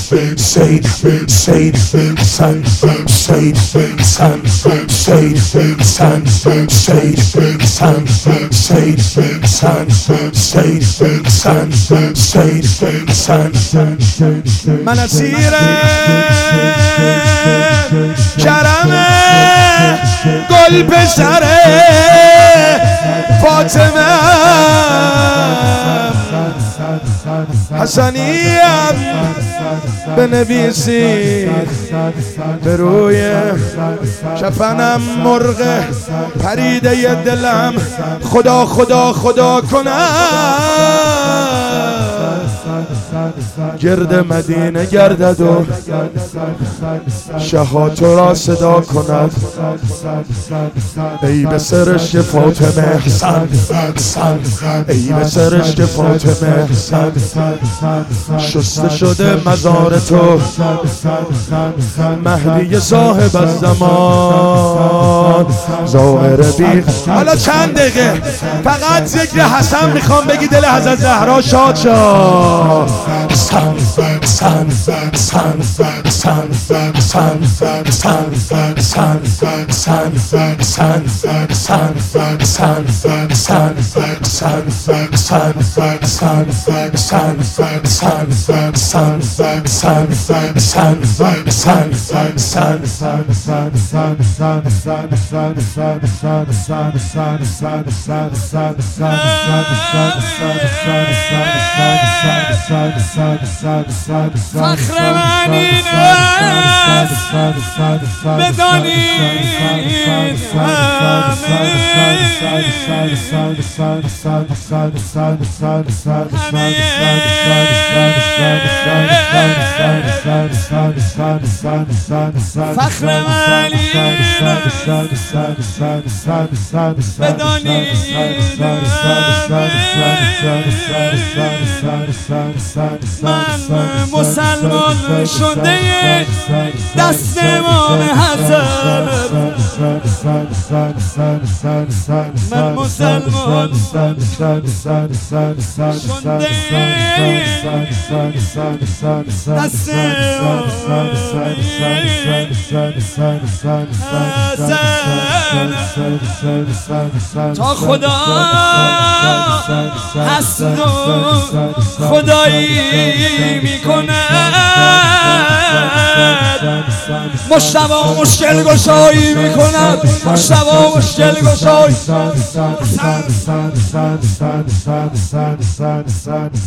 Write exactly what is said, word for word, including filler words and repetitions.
Said, Said, Hassan, Said, Hassan, Said, Hassan, Said, Hassan, Said, Hassan, Said, Hassan, Said, Hassan. من اسیر کرم گل پسر فاطمه حسنیم بنویسید به روی کفنم مرغ پریده دلم خدا خدا خدا کنم گرد مدینه گردد و شهات تو را صدا کند ای به سرشک فاطمه حسن حسن ای به سرشک فاطمه حسن شسته شده مزار تو مهدی صاحب الزمان ظاهر بیغ. حالا چند دقیقه فقط ذکر حسن میخوام بگی دل حضرت زهرا شاد شد. حسن حسن حسن حسن حسن حسن حسن حسن حسن حسن حسن حسن حسن حسن حسن فخر من این است بدانید فخر من این است بدانید من مسلمان شده دست امام حسن من مسلمان شده دست حسن تا خدا هست و خدایی میکنه مشتبه مشکل گشایی میکند مشتبه مشکل گشایی